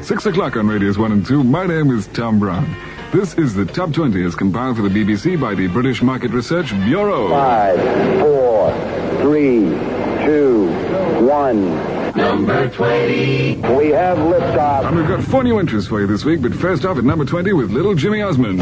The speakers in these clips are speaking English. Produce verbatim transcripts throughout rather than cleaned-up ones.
Six o'clock on Radios one and two. My name is Tom Brown. This is the Top twenty as compiled for the B B C by the British Market Research Bureau. Five, four, three, two, one. Number twenty. We have liftoff. And we've got four new entries for you this week, but first off at number twenty with Little Jimmy Osmond.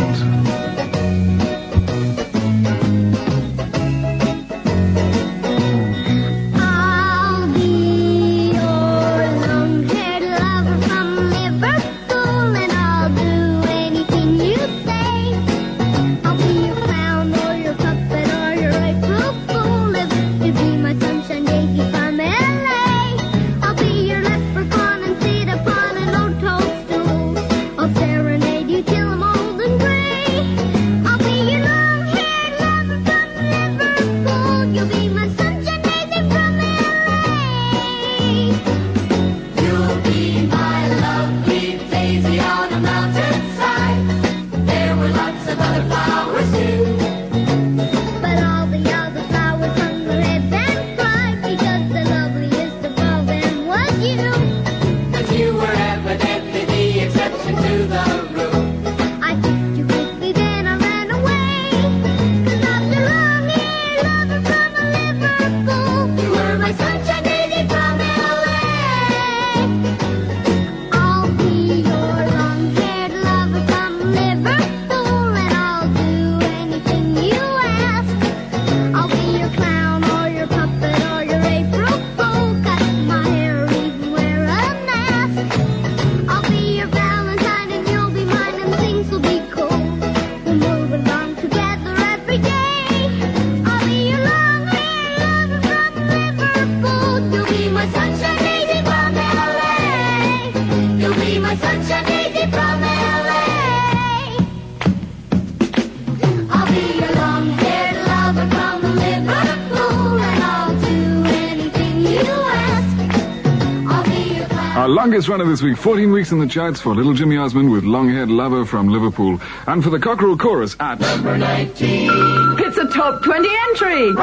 Our longest runner this week, fourteen weeks in the charts for Little Jimmy Osmond with Long-Haired Lover from Liverpool. And for the Cockerel Chorus at number nineteen. It's a top twenty entry.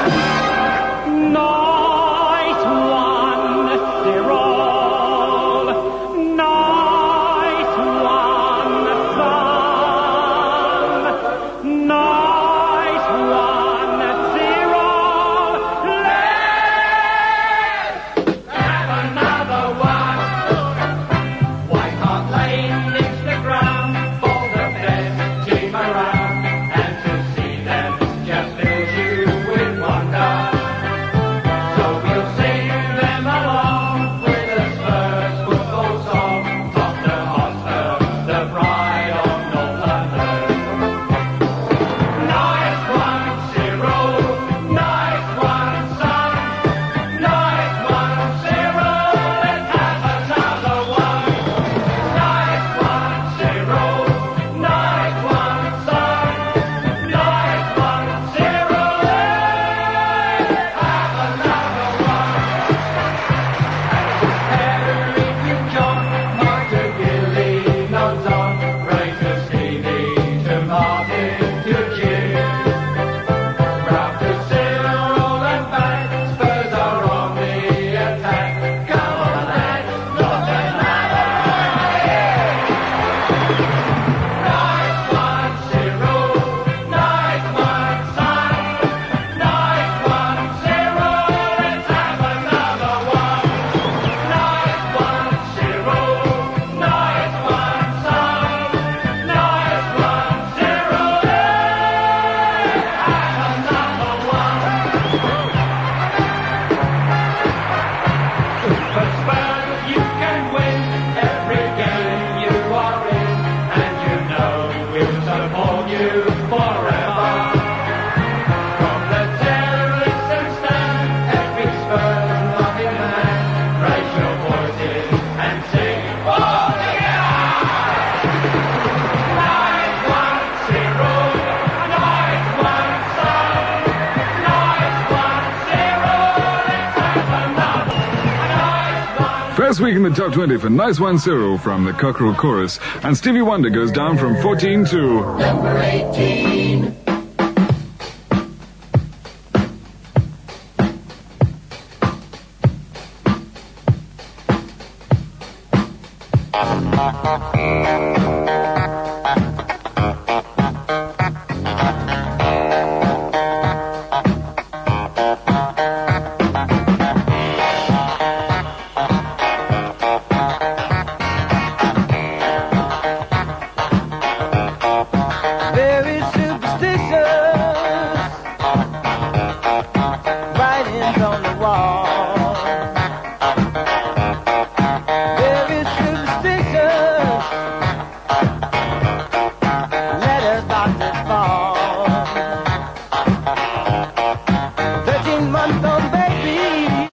Right. Night one, Cyril. Night one, sun. Night one, Cyril. Let's have another one. White Hart Lane licks the ground for the best team around, and to see them just fills you with wonder. So we'll sing them along with the Spurs football song. Tottenham Hotspur, the pride of North London. Nice one, Cyril. Nice one, son. Nice one, Cyril. Let's have another one. Nice one, Cyril. Nice one, son. Nice one, Cyril. Let's have another one. Harry John, Martin Gilly, notes on. Rangers Stevie to Martin to Jim. Ralph to Cyril and back. Spurs are on the attack. Come on, lads, not another. Nice one, Cyril. Nice one, son. Nice one, Cyril. Let's have another one. Nice one, Cyril. Nice one, son. Nice one, Cyril. Let's have another one. But Spurs, you can win every game you are in, and you know we'll support you forever. From the terrace and stand, every Spurs loving man, raise your voices and sing all together. Nice one, Cyril. Nice one, son. Nice one, Cyril. Let's have another. Nice one. First week in the top twenty for Nice One Cyril from the Cockerel Chorus. And Stevie Wonder goes down from fourteen to... Number eighteen.